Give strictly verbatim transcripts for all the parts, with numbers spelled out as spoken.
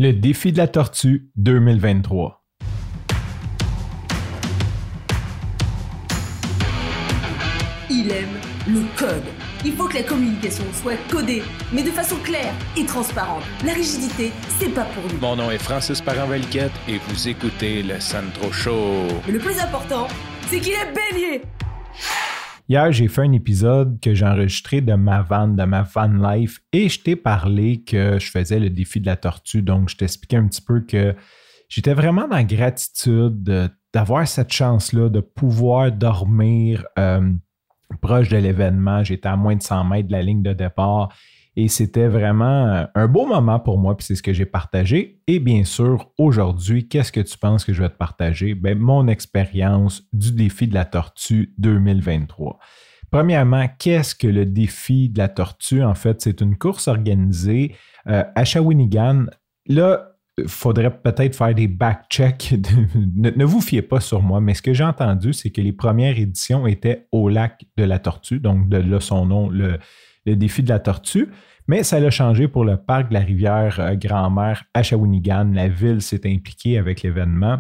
Le défi de la tortue deux mille vingt-trois. Il aime le code. Il faut que la communication soit codée, mais de façon claire et transparente. La rigidité, c'est pas pour lui. Mon nom est Francis Parent-Valquette et vous écoutez le Sandro Show. Mais le plus important, c'est qu'il est bélier. Hier, j'ai fait un épisode que j'ai enregistré de ma van, de ma van life, et je t'ai parlé que je faisais le défi de la tortue. Donc, je t'expliquais un petit peu que j'étais vraiment dans la gratitude de, d'avoir cette chance-là de pouvoir dormir euh, proche de l'événement. J'étais à moins de cent mètres de la ligne de départ et c'était vraiment un beau moment pour moi, puis c'est ce que j'ai partagé. Et bien sûr, aujourd'hui, qu'est-ce que tu penses que je vais te partager? Bien, mon expérience du défi de la tortue deux mille vingt-trois. Premièrement, qu'est-ce que le défi de la tortue? En fait, c'est une course organisée euh, à Shawinigan. Là, il faudrait peut-être faire des back-checks. ne, ne vous fiez pas sur moi, mais ce que j'ai entendu, c'est que les premières éditions étaient au lac de la Tortue, donc de là son nom, le, le défi de la tortue. Mais ça l'a changé pour le parc de la rivière Grand-Mère à Shawinigan. La ville s'est impliquée avec l'événement.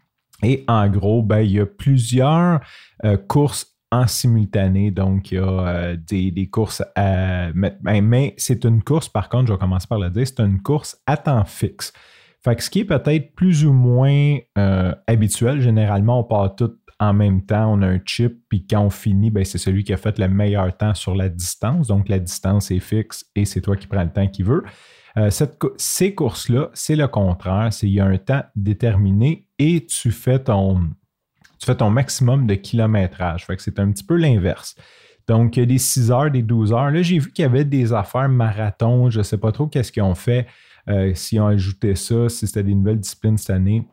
Et en gros, ben, il y a plusieurs euh, courses en simultané. Donc, il y a euh, des, des courses à... Mais, mais c'est une course, par contre, je vais commencer par le dire, c'est une course à temps fixe. Fait que ce qui est peut-être plus ou moins euh, habituel, généralement, on part tout en même temps, on a un chip, puis quand on finit, ben, c'est celui qui a fait le meilleur temps sur la distance. Donc, la distance est fixe et c'est toi qui prends le temps qu'il veut. Euh, cette, ces courses-là, c'est le contraire. C'est, il y a un temps déterminé et tu fais ton, tu fais ton maximum de kilométrage. Fait que c'est un petit peu l'inverse. Donc, il y a des six heures, des douze heures. Là, j'ai vu qu'il y avait des affaires marathon. Je ne sais pas trop qu'est-ce qu'ils ont fait. Euh, si on ajoutait ça, si c'était des nouvelles disciplines cette année,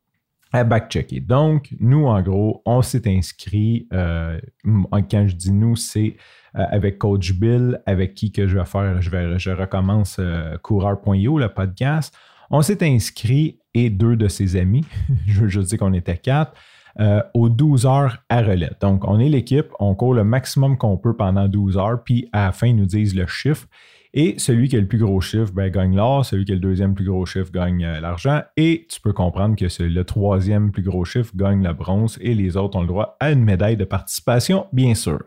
à backchecker. Donc, nous, en gros, on s'est inscrit, euh, quand je dis nous, c'est euh, avec Coach Bill, avec qui que je vais faire, je, vais, je recommence euh, coureur point io, le podcast. On s'est inscrit et deux de ses amis, je, je dis qu'on était quatre, euh, aux douze heures à relais. Donc, on est l'équipe, on court le maximum qu'on peut pendant douze heures, puis à la fin, ils nous disent le chiffre. Et celui qui a le plus gros chiffre ben, gagne l'or, celui qui a le deuxième plus gros chiffre gagne euh, l'argent. Et tu peux comprendre que c'est le troisième plus gros chiffre gagne le bronze et les autres ont le droit à une médaille de participation, bien sûr.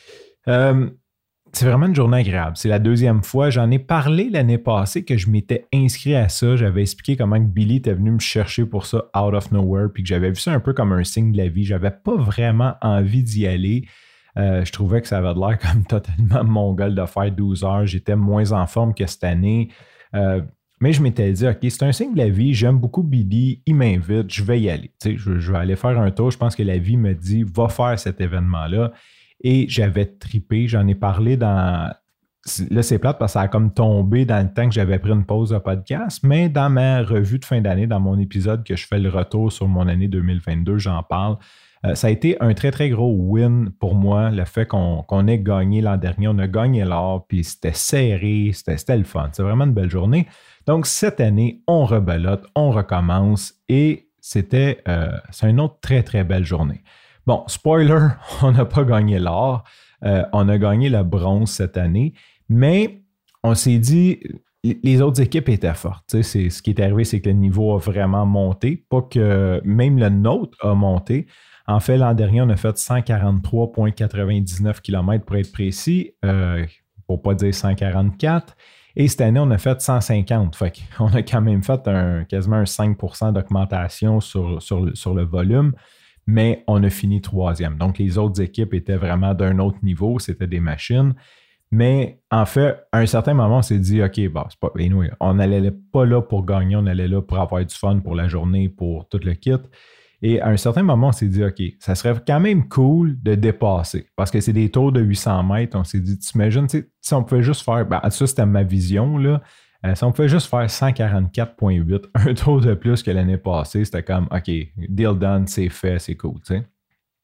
Euh, c'est vraiment une journée agréable. C'est la deuxième fois. J'en ai parlé l'année passée que je m'étais inscrit à ça. J'avais expliqué comment que Billy était venu me chercher pour ça out of nowhere puis que j'avais vu ça un peu comme un signe de la vie. J'avais pas vraiment envie d'y aller. Euh, je trouvais que ça avait l'air comme totalement mongol de faire douze heures. J'étais moins en forme que cette année. Euh, mais je m'étais dit, OK, c'est un signe de la vie. J'aime beaucoup Billy. Il m'invite. Je vais y aller. Tu sais, je, je vais aller faire un tour. Je pense que la vie me dit, va faire cet événement-là. Et j'avais trippé. J'en ai parlé dans... Là, c'est plate parce que ça a comme tombé dans le temps que j'avais pris une pause de podcast. Mais dans ma revue de fin d'année, dans mon épisode que je fais le retour sur mon année deux mille vingt-deux, j'en parle. Euh, ça a été un très, très gros win pour moi, le fait qu'on, qu'on ait gagné l'an dernier. On a gagné l'or, puis c'était serré, c'était, c'était le fun. C'est vraiment une belle journée. Donc, cette année, on rebelote, on recommence et c'était euh, c'est une autre très, très belle journée. Bon, spoiler, on n'a pas gagné l'or. Euh, on a gagné le bronze cette année, mais on s'est dit... Les autres équipes étaient fortes. Tu sais, c'est, ce qui est arrivé, c'est que le niveau a vraiment monté. Pas que même le nôtre a monté. En fait, l'an dernier, on a fait cent quarante-trois virgule quatre-vingt-dix-neuf kilomètres pour être précis, euh, pour ne pas dire cent quarante-quatre. Et cette année, on a fait cent cinquante. Fait qu'on a quand même fait un, quasiment un cinq pour cent d'augmentation sur, sur, le, sur le volume, mais on a fini troisième. Donc, les autres équipes étaient vraiment d'un autre niveau. C'était des machines. Mais en fait, à un certain moment, on s'est dit, OK, bon, c'est pas, anyway, on n'allait pas là pour gagner, on allait là pour avoir du fun pour la journée, pour tout le kit. Et à un certain moment, on s'est dit, OK, ça serait quand même cool de dépasser. Parce que c'est des tours de huit cents mètres. On s'est dit, tu imagines, si on pouvait juste faire, ben, ça c'était ma vision, là. Euh, si on pouvait juste faire cent quarante-quatre virgule huit, un tour de plus que l'année passée, c'était comme, OK, deal done, c'est fait, c'est cool, tu sais.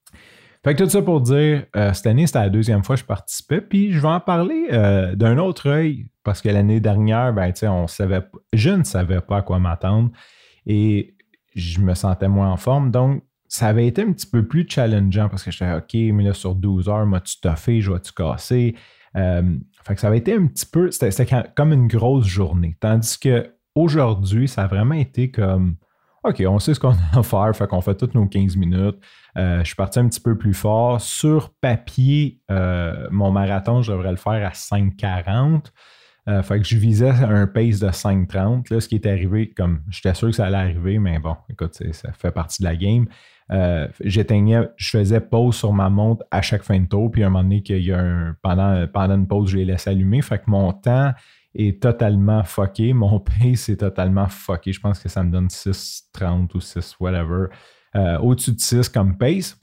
Fait que tout ça pour dire, euh, cette année, c'était la deuxième fois que je participais, puis je vais en parler euh, d'un autre œil, parce que l'année dernière, ben, tu sais, on savait, je ne savais pas à quoi m'attendre, et je me sentais moins en forme, donc ça avait été un petit peu plus challengeant, parce que j'étais, OK, mais là, sur douze heures, m'as-tu toffé, je vais-tu casser? Euh, fait que ça avait été un petit peu, c'était, c'était comme une grosse journée, tandis que aujourd'hui, ça a vraiment été comme OK, on sait ce qu'on a à faire, fait qu'on fait toutes nos quinze minutes. Euh, je suis parti un petit peu plus fort. Sur papier, euh, mon marathon, je devrais le faire à cinq quarante. Euh, fait que je visais un pace de cinq trente. Là, ce qui est arrivé, comme j'étais sûr que ça allait arriver, mais bon, écoute, ça fait partie de la game. Euh, j'éteignais, je faisais pause sur ma montre à chaque fin de tour, puis à un moment donné, qu'il y a un, pendant, pendant une pause, je l'ai laissé allumer. Fait que mon temps est totalement fucké. Mon pace est totalement fucké. Je pense que ça me donne six trente ou six whatever. Euh, au-dessus de six comme pace.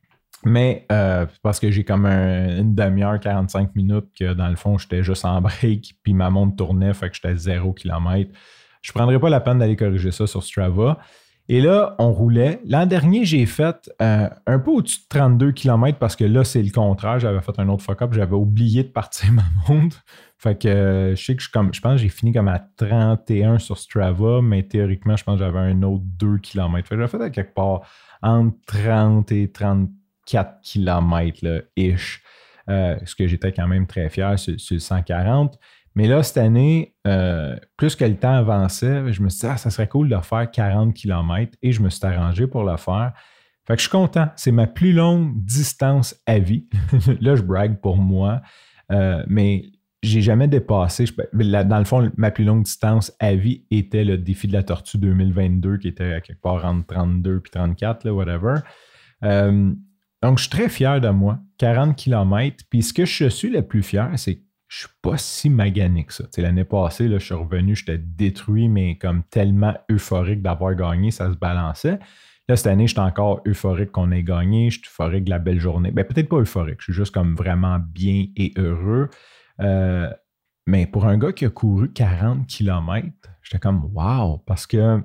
Mais euh, parce que j'ai comme un, une demi-heure, quarante-cinq minutes que dans le fond, j'étais juste en break puis ma montre tournait, fait que j'étais à zéro kilomètre. Je ne prendrais pas la peine d'aller corriger ça sur Strava. Et là, on roulait. L'an dernier, j'ai fait euh, un peu au-dessus de trente-deux kilomètres parce que là, c'est le contraire. J'avais fait un autre fuck-up. J'avais oublié de partir ma montre. Fait que euh, je sais que je, comme, je pense que j'ai fini comme à trente et un sur Strava, mais théoriquement, je pense que j'avais un autre deux kilomètres. Fait que j'avais fait à quelque part entre trente et trente-quatre kilomètres, là, ish. Euh, ce que j'étais quand même très fier sur, sur le cent quarante. Mais là, cette année, euh, plus que le temps avançait, je me suis dit, ah, ça serait cool de faire quarante kilomètres et je me suis arrangé pour le faire. Fait que je suis content. C'est ma plus longue distance à vie. Là, je brague pour moi, euh, mais j'ai jamais dépassé. Je, dans le fond, ma plus longue distance à vie était le défi de la tortue deux mille vingt-deux qui était à quelque part entre trente-deux et trente-quatre, là, whatever. Euh, donc, je suis très fier de moi. quarante kilomètres. Puis ce que je suis le plus fier, c'est que je suis pas si magané que ça. T'sais, l'année passée, là, je suis revenu, j'étais détruit, mais comme tellement euphorique d'avoir gagné, ça se balançait. Là, cette année, j'étais encore euphorique qu'on ait gagné, je suis euphorique de la belle journée. Ben, peut-être pas euphorique, je suis juste comme vraiment bien et heureux. Euh, mais pour un gars qui a couru quarante kilomètres, j'étais comme wow, parce que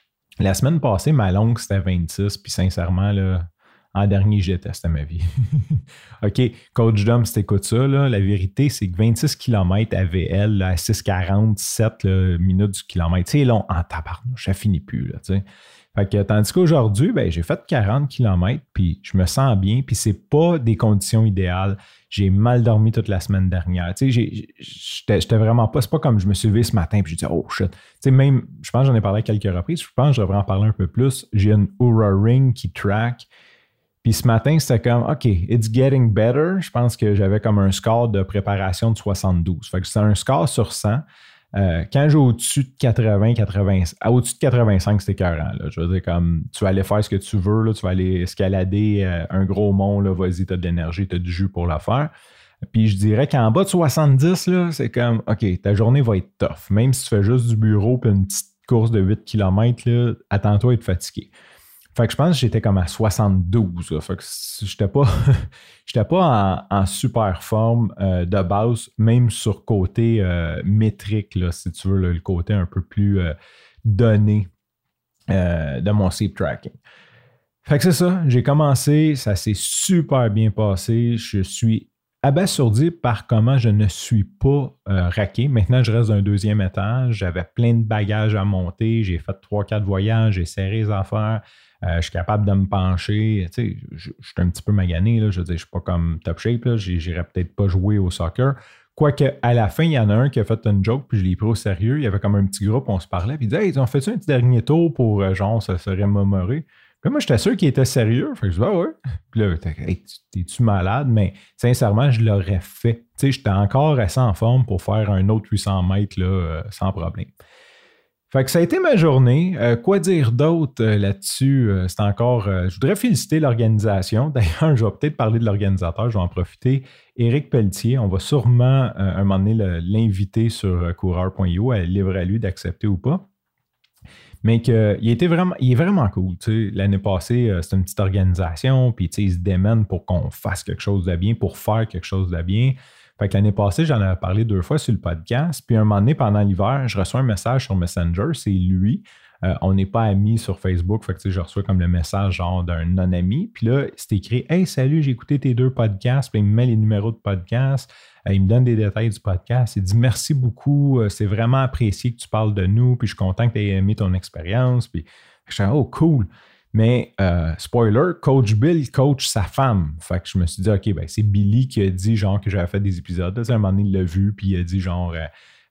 la semaine passée, ma longue, c'était vingt-six, puis sincèrement, là, en dernier, j'ai testé ma vie. OK, Coach Dom, si t'écoutes ça, là, la vérité, c'est que vingt-six kilomètres A V L là, à six quarante-sept là, minutes du kilomètre, c'est long en tabarnouche, ça finit plus. Là, t'sais. Fait que, tandis qu'aujourd'hui, ben, j'ai fait quarante kilomètres, puis je me sens bien, puis c'est pas des conditions idéales. J'ai mal dormi toute la semaine dernière. Tu sais, j'étais, j'étais vraiment pas, c'est pas comme je me suis levé ce matin, puis j'ai dit, oh shit. Tu sais, même, je pense que j'en ai parlé à quelques reprises, je pense que je devrais en parler un peu plus. J'ai une Oura Ring qui track. Puis ce matin, c'était comme, OK, it's getting better. Je pense que j'avais comme un score de préparation de soixante-douze. Fait que c'est un score sur cent. Euh, quand j'ai au-dessus de quatre-vingts, quatre-vingts, au-dessus de quatre-vingt-cinq, c'était écœurant. Là. Je veux dire, comme, tu vas aller faire ce que tu veux, là, tu vas aller escalader euh, un gros mont, là, vas-y, tu as de l'énergie, tu as du jus pour le faire. Puis je dirais qu'en bas de soixante-dix, là, c'est comme, OK, ta journée va être tough. Même si tu fais juste du bureau puis une petite course de huit kilomètres, là, attends-toi à être fatigué. Fait que je pense que j'étais comme à soixante-douze. Là. Fait que j'étais pas, j'étais pas en, en super forme euh, de base, même sur côté euh, métrique, là, si tu veux, là, le côté un peu plus euh, donné euh, de mon sleep tracking. Fait que c'est ça, j'ai commencé, ça s'est super bien passé. Je suis abasourdi par comment je ne suis pas euh, raqué. Maintenant, je reste d'un deuxième étage. J'avais plein de bagages à monter. J'ai fait trois quatre voyages. J'ai serré les affaires. Euh, je suis capable de me pencher. Tu sais, je, je suis un petit peu magané. Là. Je veux dire, je ne suis pas comme top shape. Là. J'irais peut-être pas jouer au soccer. Quoique, à la fin, il y en a un qui a fait une joke, puis je l'ai pris au sérieux. Il y avait comme un petit groupe, on se parlait. Puis il disait, hey, on fait-tu un petit dernier tour pour, euh, genre, ça serait mémoré? Puis moi, j'étais sûr qu'il était sérieux. Fait que je dis, ah ouais. Puis là, hey, t'es-tu malade? Mais sincèrement, je l'aurais fait. Tu sais, j'étais encore assez en forme pour faire un autre huit cents mètres là, euh, sans problème. Fait que ça a été ma journée. Euh, quoi dire d'autre euh, là-dessus? Euh, c'est encore... Euh, je voudrais féliciter l'organisation. D'ailleurs, je vais peut-être parler de l'organisateur. Je vais en profiter. Éric Pelletier, on va sûrement, euh, un moment donné, le, l'inviter sur euh, coureur point io. Elle libre à lui d'accepter ou pas. Mais qu'il était vraiment, il est vraiment cool. Tu sais. L'année passée, euh, c'était une petite organisation. Puis il se démène pour qu'on fasse quelque chose de bien, pour faire quelque chose de bien. Fait que l'année passée, j'en avais parlé deux fois sur le podcast. Puis un moment donné, pendant l'hiver, je reçois un message sur Messenger. C'est lui. Euh, on n'est pas amis sur Facebook. Fait que tu sais, je reçois comme le message genre d'un non-ami. Puis là, c'est écrit « Hey, salut, j'ai écouté tes deux podcasts. » Puis il me met les numéros de podcast. Euh, il me donne des détails du podcast. Il dit « Merci beaucoup. C'est vraiment apprécié que tu parles de nous. Puis je suis content que tu aies aimé ton expérience. » Puis je suis « Oh, cool. » Mais, euh, spoiler, Coach Bill coach sa femme. Fait que je me suis dit, OK, ben c'est Billy qui a dit genre que j'avais fait des épisodes. Là, à un moment donné, il l'a vu, puis il a dit genre, euh,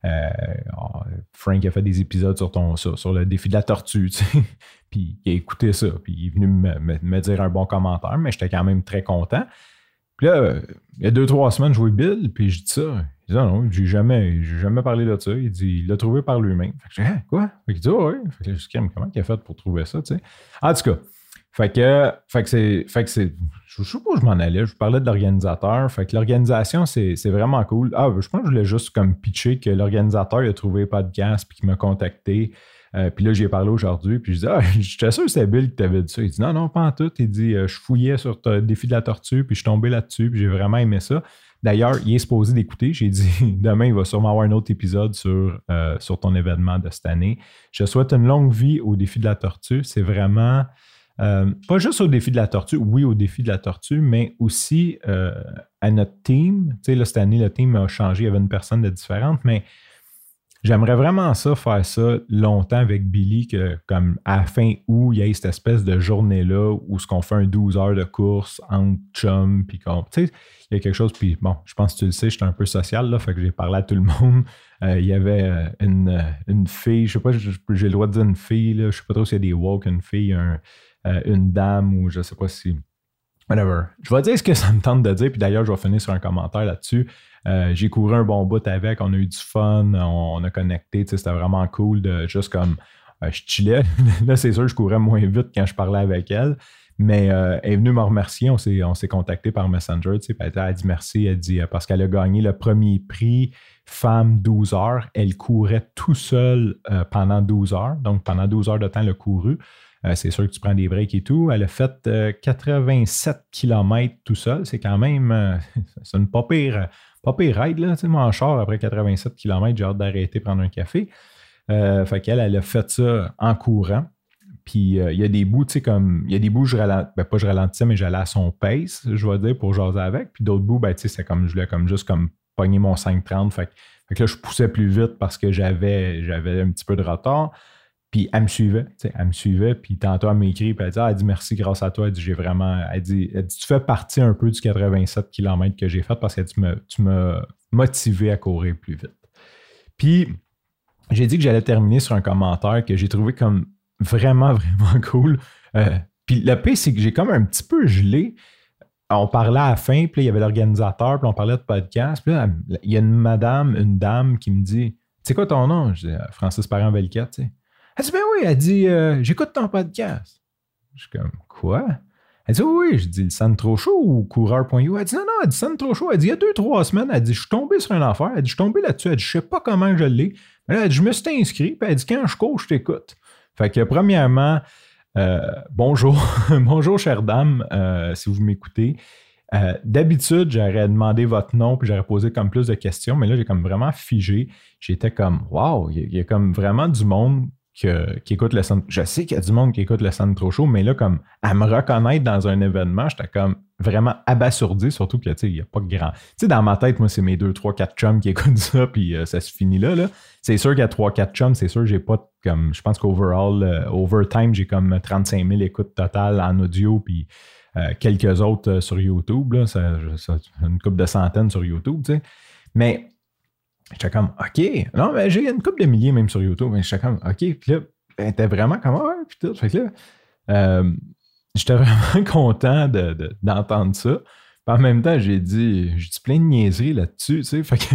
Euh, oh, Frank a fait des épisodes sur, ton, sur, sur le défi de la tortue, tu sais. Puis il a écouté ça, puis il est venu me, me, me dire un bon commentaire, mais j'étais quand même très content. Puis là, il y a deux, trois semaines, je jouais Bill, puis je dis ça. Il dit ah non, j'ai jamais, j'ai jamais parlé de ça. Il dit il l'a trouvé par lui-même. Fait que je dis ah, quoi? Fait qu'il dit oh, oui. Fait que là, je dis comment il a fait pour trouver ça, tu sais. En tout cas, fait que, fait que c'est. Fait que c'est. Je sais pas où je m'en allais. Je vous parlais de l'organisateur. Fait que l'organisation, c'est, c'est vraiment cool. Ah, je pense que je voulais juste comme pitcher que l'organisateur il a trouvé pas de podcast puis qu'il m'a contacté. Euh, puis là, j'y ai parlé aujourd'hui, puis je dis « Ah, j'étais sûr que c'était Bill qui t'avait dit ça. » Il dit « Non, non, pas en tout. » Il dit euh, « Je fouillais sur le défi de la tortue, puis je suis tombé là-dessus, puis j'ai vraiment aimé ça. » D'ailleurs, il est supposé d'écouter. J'ai dit « Demain, il va sûrement avoir un autre épisode sur, euh, sur ton événement de cette année. » Je souhaite une longue vie au défi de la tortue. C'est vraiment... Euh, pas juste au défi de la tortue, oui, au défi de la tortue, mais aussi euh, à notre team. Tu sais, là, cette année, le team a changé. Il y avait une personne de différente, mais... J'aimerais vraiment ça, faire ça longtemps avec Billy, que comme à la fin août, il y ait cette espèce de journée-là où ce qu'on fait un douze heures de course entre chum, puis qu'on, tu sais, il y a quelque chose, puis bon, je pense que tu le sais, j'étais un peu social, là, fait que j'ai parlé à tout le monde. Euh, il y avait une, une fille, je sais pas, j'ai le droit de dire une fille, là, je sais pas trop s'il y a des walk, une fille, un, euh, une dame, ou je sais pas si... Whatever. Je vais dire ce que ça me tente de dire, puis d'ailleurs, je vais finir sur un commentaire là-dessus. Euh, j'ai couru un bon bout avec, on a eu du fun, on, on a connecté, c'était vraiment cool de juste comme euh, je chillais. Là, c'est sûr, je courais moins vite quand je parlais avec elle, mais euh, elle est venue me remercier, on s'est, on s'est contacté par Messenger, puis elle a dit merci, elle dit parce qu'elle a gagné le premier prix femme douze heures, elle courait tout seule euh, pendant douze heures, donc pendant douze heures de temps, elle a couru. Euh, c'est sûr que tu prends des breaks et tout. Elle a fait euh, quatre-vingt-sept kilomètres tout seul. C'est quand même euh, c'est une pas pire, pas pire ride, là. Tu sais, moi, en char, après quatre-vingt-sept kilomètres, j'ai hâte d'arrêter, prendre un café. Euh, fait qu'elle, elle a fait ça en courant. Puis, euh, il y a des bouts, tu sais, comme... Il y a des bouts, je ralentissais, ben, pas je ralentissais, mais j'allais à son pace, je vais dire, pour jaser avec. Puis d'autres bouts, ben, tu sais, c'est comme, je voulais comme juste comme pogner mon cinq trente. Fait, fait que là, je poussais plus vite parce que j'avais, j'avais un petit peu de retard. Puis elle me suivait, tu sais, elle me suivait, puis tantôt elle m'a écrit, puis elle dit, ah, elle dit merci grâce à toi, elle dit, j'ai vraiment, elle dit, elle dit tu fais partie un peu du quatre-vingt-sept kilomètres que j'ai fait parce que tu m'as, tu m'as motivé à courir plus vite. Puis j'ai dit que j'allais terminer sur un commentaire que j'ai trouvé comme vraiment, vraiment cool. Euh, puis le pire, c'est que j'ai comme un petit peu gelé. On parlait à la fin, puis là, il y avait l'organisateur, puis on parlait de podcast, puis là, il y a une madame, une dame qui me dit, c'est quoi ton nom? Je dis, Francis Parent-Velquette, tu sais. Elle dit, ben oui, elle dit, euh, j'écoute ton podcast. Je suis comme, quoi? Elle dit, oui, oui, je dis, le San Trop Chaud ou coureur point i o. Elle dit, non, non, elle dit, San Trop Chaud. Elle dit, il y a deux, trois semaines, elle dit, je suis tombé sur une affaire. Elle dit, je suis tombé là-dessus. Elle dit, je sais pas comment je l'ai. Mais là, elle dit, je me suis inscrit. Puis elle dit, quand je cours, je t'écoute. Fait que, premièrement, euh, bonjour. Bonjour, chère dame, euh, si vous m'écoutez. Euh, d'habitude, j'aurais demandé votre nom puis j'aurais posé comme plus de questions. Mais là, j'ai comme vraiment figé. J'étais comme, waouh, il y, y a comme vraiment du monde Que, qui écoute le centre. Je sais qu'il y a du monde qui écoute le Centre Trop Chaud, mais là, comme à me reconnaître dans un événement, j'étais comme vraiment abasourdi, surtout que, tu sais, il n'y a pas de grand... Tu sais, dans ma tête, moi, c'est mes deux, trois, quatre chums qui écoutent ça, puis euh, ça se finit là, là. C'est sûr qu'il y a trois, quatre chums, c'est sûr, j'ai pas comme... Je pense qu'overall, euh, overtime, j'ai comme trente-cinq mille écoutes totales en audio, puis euh, quelques autres euh, sur YouTube, là. Ça, ça, une couple de centaines sur YouTube, tu sais. Mais... J'étais comme, OK. Non, mais j'ai une couple de milliers même sur YouTube. Mais j'étais comme, OK. Puis là, elle était vraiment comme, ouais, puis tout. Fait que là, euh, j'étais vraiment content de, de, d'entendre ça. Puis en même temps, j'ai dit, j'ai dit plein de niaiseries là-dessus, tu sais. Fait que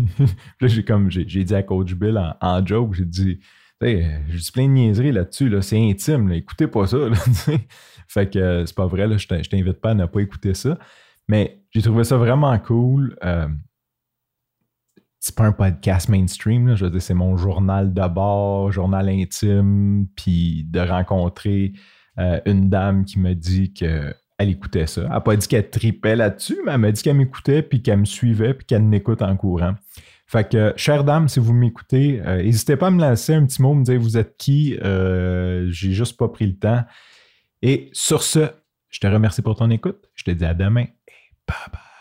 là, j'ai comme, j'ai, j'ai dit à Coach Bill en, en joke, j'ai dit, tu sais, j'ai dit plein de niaiseries là-dessus, là. C'est intime, là. Écoutez pas ça, là, tu sais. Fait que euh, c'est pas vrai, là. Je t'invite pas à ne pas écouter ça. Mais j'ai trouvé ça vraiment cool. Euh, C'est pas un podcast mainstream, là. Je veux dire, c'est mon journal de bord, journal intime, puis de rencontrer euh, une dame qui me dit qu'elle écoutait ça. Elle n'a pas dit qu'elle tripait là-dessus, mais elle m'a dit qu'elle m'écoutait, puis qu'elle me suivait, puis qu'elle m'écoute en courant. Fait que, chère dame, si vous m'écoutez, euh, n'hésitez pas à me lancer un petit mot, me dire vous êtes qui, euh, j'ai juste pas pris le temps. Et sur ce, je te remercie pour ton écoute. Je te dis à demain et bye bye.